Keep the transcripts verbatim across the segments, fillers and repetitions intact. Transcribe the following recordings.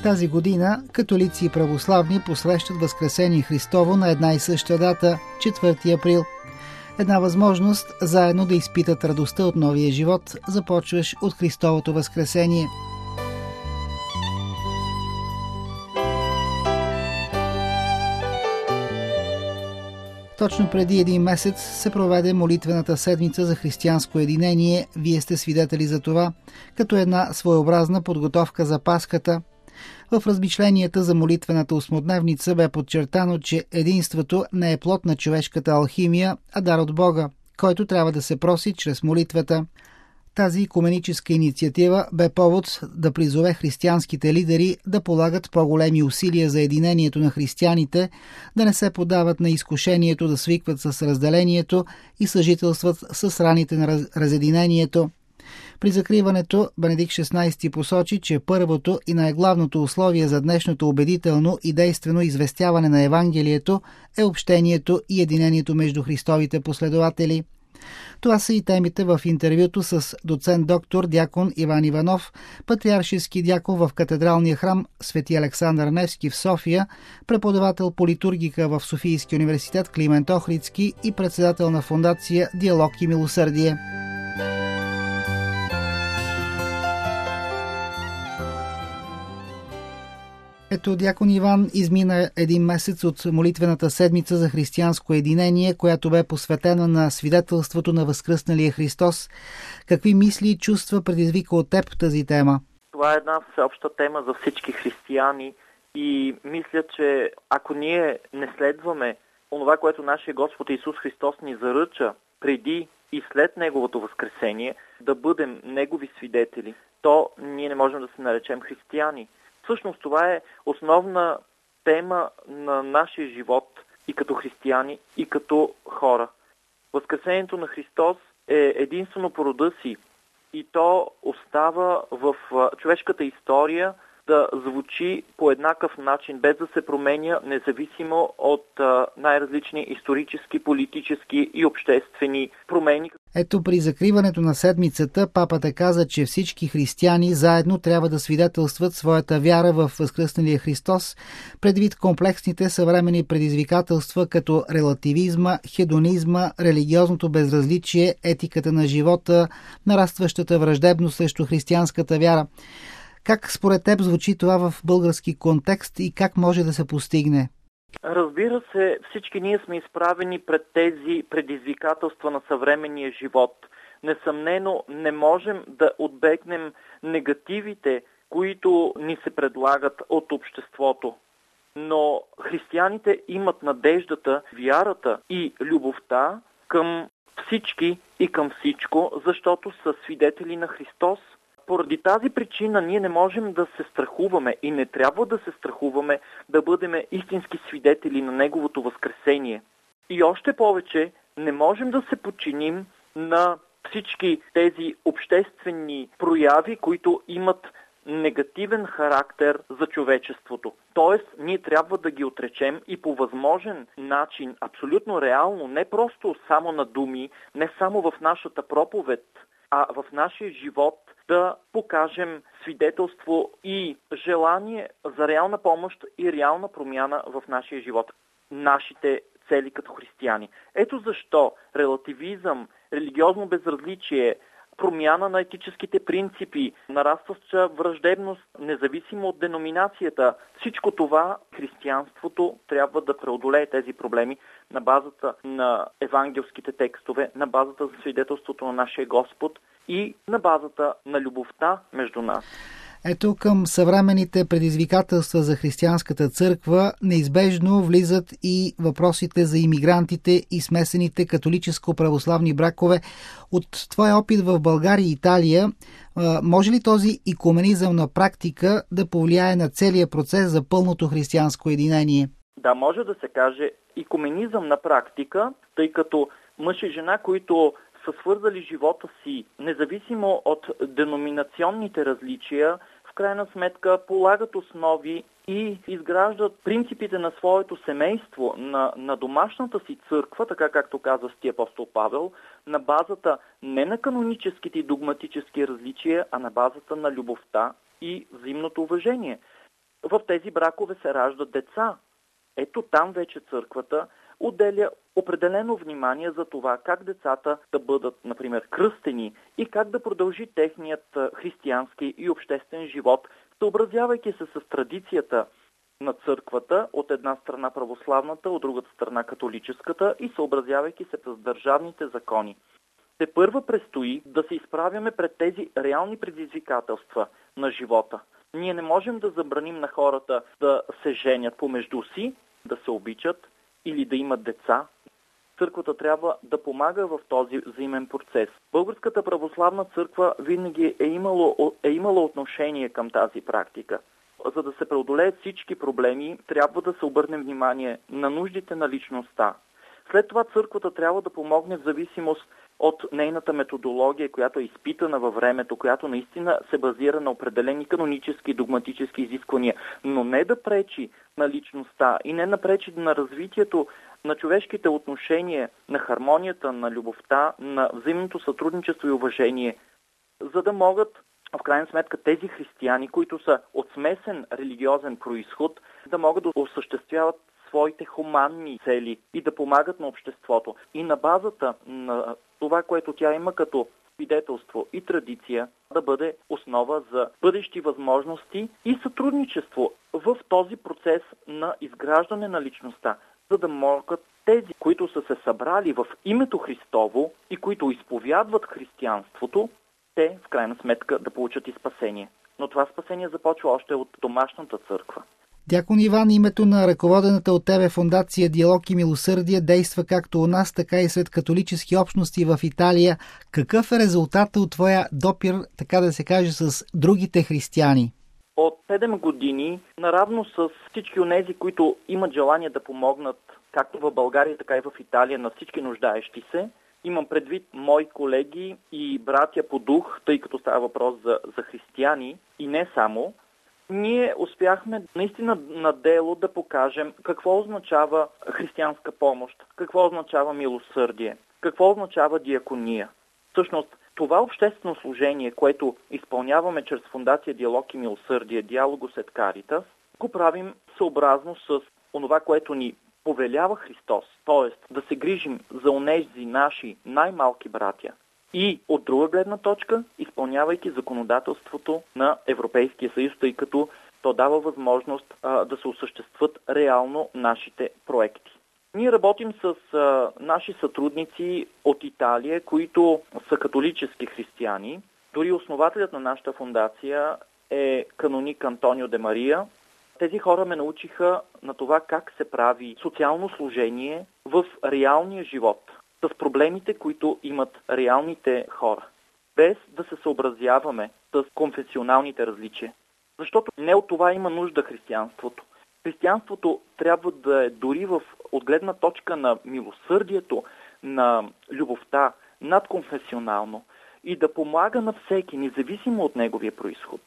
Тази година католици и православни посрещат Възкресение Христово на една и съща дата – четвърти април. Една възможност заедно да изпитат радостта от новия живот, започваш от Христовото Възкресение. Точно преди един месец се проведе молитвената седмица за християнско единение. Вие сте свидетели за това, като една своеобразна подготовка за Пасхата. В размишленията за молитвената осмодневница бе подчертано, че единството не е плод на човешката алхимия, а дар от Бога, който трябва да се проси чрез молитвата. Тази икуменическа инициатива бе повод да призове християнските лидери да полагат по-големи усилия за единението на християните, да не се подават на изкушението да свикват с разделението и съжителстват с раните на разединението. При закриването Бенедикт шестнадесети посочи, че първото и най-главното условие за днешното убедително и действено известяване на Евангелието е общението и единението между Христовите последователи. Това са и темите в интервюто с доцент доктор дякон Иван Иванов, патриаршески дякон в катедралния храм Свети Александър Невски в София, преподавател по литургика в Софийския университет Климент Охридски и председател на фондация Диалог и милосърдие. Ето, дякон Иван, измина един месец от молитвената седмица за християнско единение, която бе посветена на свидетелството на възкръсналия Христос. Какви мисли и чувства предизвика от теб тази тема? Това е една всеобща тема за всички християни и мисля, че ако ние не следваме онова, което нашия Господ Исус Христос ни заръча преди и след Неговото възкресение, да бъдем Негови свидетели, то ние не можем да се наречем християни. Всъщност това е основна тема на нашия живот и като християни, и като хора. Възкресението на Христос е единствено по рода си и то остава в човешката история да звучи по еднакъв начин, без да се променя, независимо от най-различни исторически, политически и обществени промени. Ето, при закриването на седмицата папата каза, че всички християни заедно трябва да свидетелстват своята вяра в възкръсналия Христос, предвид комплексните съвременни предизвикателства като релативизма, хедонизма, религиозното безразличие, етиката на живота, нарастващата враждебност срещу християнската вяра. Как според теб звучи това в български контекст и как може да се постигне? Разбира се, всички ние сме изправени пред тези предизвикателства на съвременния живот. Несъмнено не можем да отбегнем негативите, които ни се предлагат от обществото. Но християните имат надеждата, вярата и любовта към всички и към всичко, защото са свидетели на Христос. Поради тази причина ние не можем да се страхуваме и не трябва да се страхуваме да бъдем истински свидетели на Неговото възкресение. И още повече не можем да се подчиним на всички тези обществени прояви, които имат негативен характер за човечеството. Тоест, ние трябва да ги отречем и по възможен начин, абсолютно реално, не просто само на думи, не само в нашата проповед, а в нашия живот да покажем свидетелство и желание за реална помощ и реална промяна в нашия живот, нашите цели като християни. Ето защо релативизъм, религиозно безразличие, промяна на етическите принципи, нарастваща враждебност, независимо от деноминацията, всичко това християнството трябва да преодолее тези проблеми на базата на евангелските текстове, на базата на свидетелството на нашия Господ и на базата на любовта между нас. Ето, към съвременните предизвикателства за християнската църква неизбежно влизат и въпросите за имигрантите и смесените католическо-православни бракове. От твоя опит в България и Италия, може ли този икуменизъм на практика да повлияе на целия процес за пълното християнско единение? Да, може да се каже икуменизъм на практика, тъй като мъж и жена, които са свързали живота си, независимо от деноминационните различия, в крайна сметка полагат основи и изграждат принципите на своето семейство, на, на домашната си църква, така както казва Свети апостол Павел, на базата не на каноническите и догматически различия, а на базата на любовта и взаимното уважение. в тези бракове се раждат деца. Ето там вече църквата отделя определено внимание за това как децата да бъдат, например, кръстени и как да продължи техният християнски и обществен живот, съобразявайки се с традицията на църквата, от една страна православната, от другата страна католическата, и съобразявайки се с държавните закони. Те първа предстои да се изправяме пред тези реални предизвикателства на живота. Ние не можем да забраним на хората да се женят помежду си, да се обичат или да имат деца. Църквата трябва да помага в този взаимен процес. Българската православна църква винаги е имало, е имала отношение към тази практика. За да се преодолеят всички проблеми, трябва да се обърне внимание на нуждите на личността. След това църквата трябва да помогне в зависимост от нейната методология, която е изпитана във времето, която наистина се базира на определени канонически и догматически изисквания, но не да пречи на личността и не напречи на развитието на човешките отношения, на хармонията, на любовта, на взаимното сътрудничество и уважение, за да могат в крайна сметка тези християни, които са от смесен религиозен произход, да могат да осъществяват своите хуманни цели и да помагат на обществото. И на базата на това, което тя има като свидетелство и традиция, да бъде основа за бъдещи възможности и сътрудничество в този процес на изграждане на личността, за да могат тези, които са се събрали в името Христово и които изповядват християнството, те в крайна сметка да получат и спасение. Но това спасение започва още от домашната църква. Дякон Иван, името на ръководената от тебе фондация Диалог и милосърдие действа както у нас, така и сред католически общности в Италия. Какъв е резултатът от твоя допир, така да се каже, с другите християни? От седем години, наравно с всички онези, които имат желание да помогнат, както в България, така и в Италия, на всички нуждаещи се, имам предвид мои колеги и братя по дух, тъй като става въпрос за, за християни и не само, ние успяхме наистина на дело да покажем какво означава християнска помощ, какво означава милосърдие, какво означава диакония. Всъщност, това обществено служение, което изпълняваме чрез фондация Диалог и милосърдие, Dialogus et Caritas, го правим съобразно с онова, което ни повелява Христос, т.е. да се грижим за онези наши най-малки братя. И от друга гледна точка, изпълнявайки законодателството на Европейския съюз, тъй като то дава възможност а, да се осъществят реално нашите проекти. Ние работим с а, наши сътрудници от Италия, които са католически християни. Дори основателят на нашата фондация е каноник Антонио де Мария. Тези хора ме научиха на това как се прави социално служение в реалния живот, с проблемите, които имат реалните хора, без да се съобразяваме с конфесионалните различия. Защото не от това има нужда християнството. Християнството трябва да е дори в отгледна точка на милосърдието, на любовта, надконфесионално и да помага на всеки, независимо от неговия произход.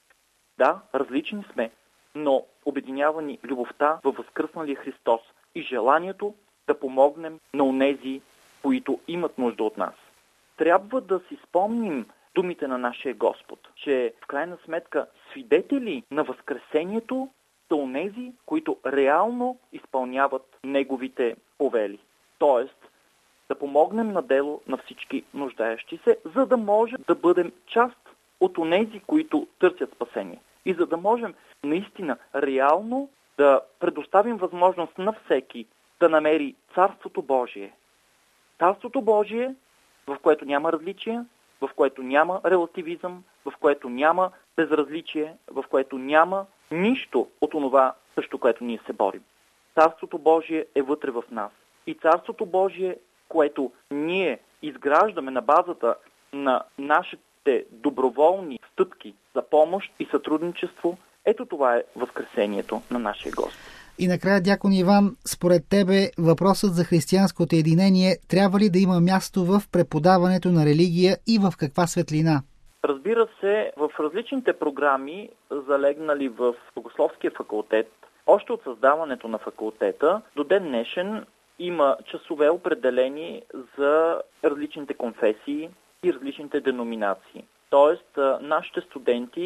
Да, различни сме, но обединява ни любовта във възкръсналия Христос и желанието да помогнем на онези, които имат нужда от нас. Трябва да си спомним думите на нашия Господ, че в крайна сметка свидетели на възкресението са онези, които реално изпълняват Неговите повели. Тоест, да помогнем на дело на всички нуждаещи се, за да можем да бъдем част от онези, които търсят спасение. И за да можем наистина реално да предоставим възможност на всеки да намери Царството Божие. Царството Божие, в което няма различия, в което няма релативизъм, в което няма безразличие, в което няма нищо от онова, също което ние се борим. Царството Божие е вътре в нас. И Царството Божие, което ние изграждаме на базата на нашите доброволни стъпки за помощ и сътрудничество, ето това е възкресението на нашия Господ. И накрая, дякон Иван, според тебе въпросът за християнското единение трябва ли да има място в преподаването на религия и в каква светлина? Разбира се, в различните програми, залегнали в Богословския факултет, още от създаването на факултета, до ден днешен има часове определени за различните конфесии и различните деноминации. Тоест, нашите студенти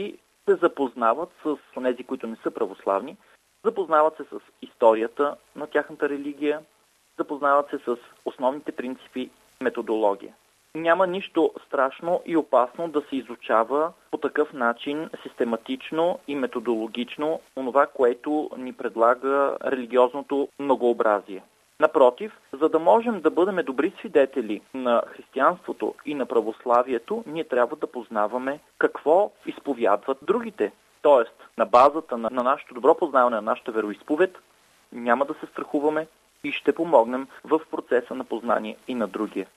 се запознават с тези, които не са православни, запознават се с историята на тяхната религия, запознават се с основните принципи, методология. Няма нищо страшно и опасно да се изучава по такъв начин систематично и методологично онова, което ни предлага религиозното многообразие. Напротив, за да можем да бъдем добри свидетели на християнството и на православието, ние трябва да познаваме какво изповядват другите. Тоест, на базата на, на нашето добро познаване на нашата вероизповед, няма да се страхуваме и ще помогнем в процеса на познание и на другия.